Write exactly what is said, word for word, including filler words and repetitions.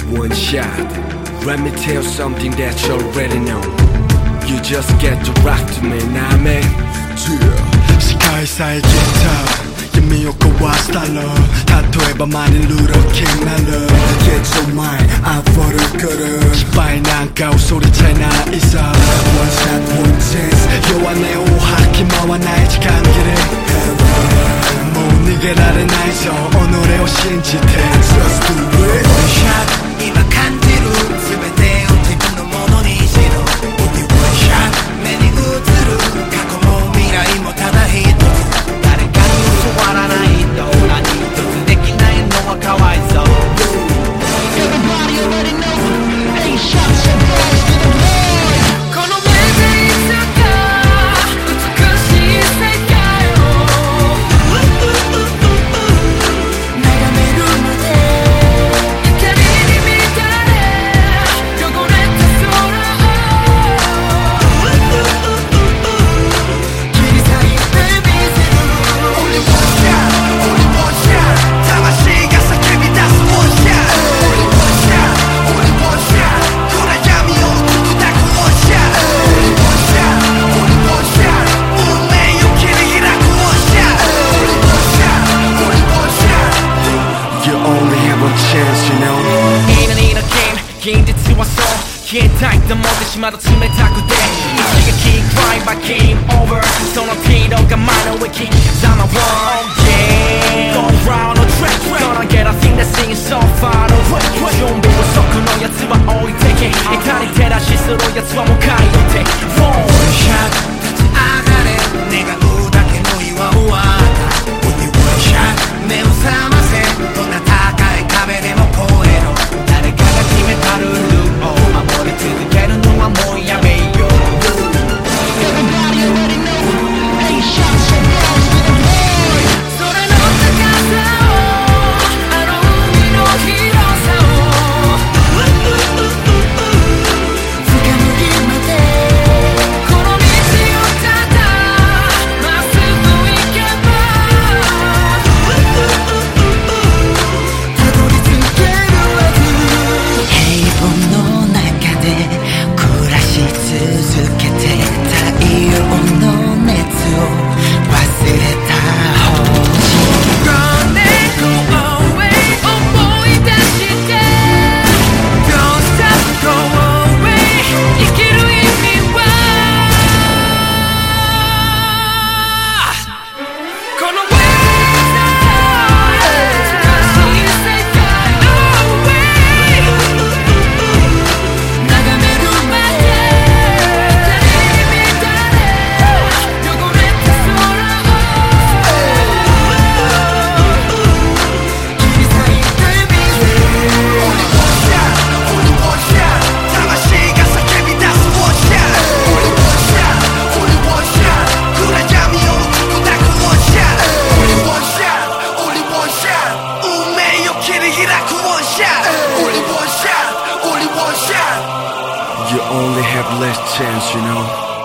one shot. Let me tell you something that you already know. You just get to rock to me, nah man. Yeah. 視界さえ消えた闇を壊したら例えばマリン・ルーラー・キングなら Get your mind out for the good 失敗なんか恐れちゃいないさ One shot one chance 弱音を吐き回らない時間切れもう逃げられないぞ己を信じて Just do it One shot 今感じる全てを自分のものにしろ Only one shot 目に映る過去も未来もただ一つ誰かに教わらないと何一つできないのはかわいそう Everybody already know Eight shots and balls to the Lord この目でいつか美しい世界を眺めるまで光に満たれ汚れた空を切り裂いてみせる Only one shot, only one shot 魂が叫び出す one shot Only one shot, only one shot 暗闇を砕く one shot Only one shot, only one shot 運命を切り開く one shot Only one shot, only one shot You only have one chance, you know. いいのにのゲーム現実はそう消えたいと思ってしまうと冷たくて一撃 Cry by game over その程度が前の上刻ま One game Go round the track Gonna get us in the scene so far away 準備不足のやつは置いてけ板に照らしするやつはもう買い取って One shot 立ち上がれ願うだけの岩はOnly one shot 目を覚ませどんな高い壁でも越えろ誰かが決めたルールを守り続けるのはもうやめよう Everybody already know Eight shots and balls to the Lord 空の高さをあの海の広さを掴む日までこの道をただまっすぐ行けばたどり着けるはず平凡の中で暮らし続けて太陽の熱を忘れた方に Running go away 思い出して Don't stop go away 生きる意味はこの way 難しい世界の way 眺めるまで光に満たれ汚れた空を切り裂いてみせる Only one shot, only one shot 魂が叫び出す one shot Only one shot, only one shot 暗闇を砕く one shot Only one shot, only one shot 運命を切り開く one shot Only one shot, only one shot You only have less chance, you know.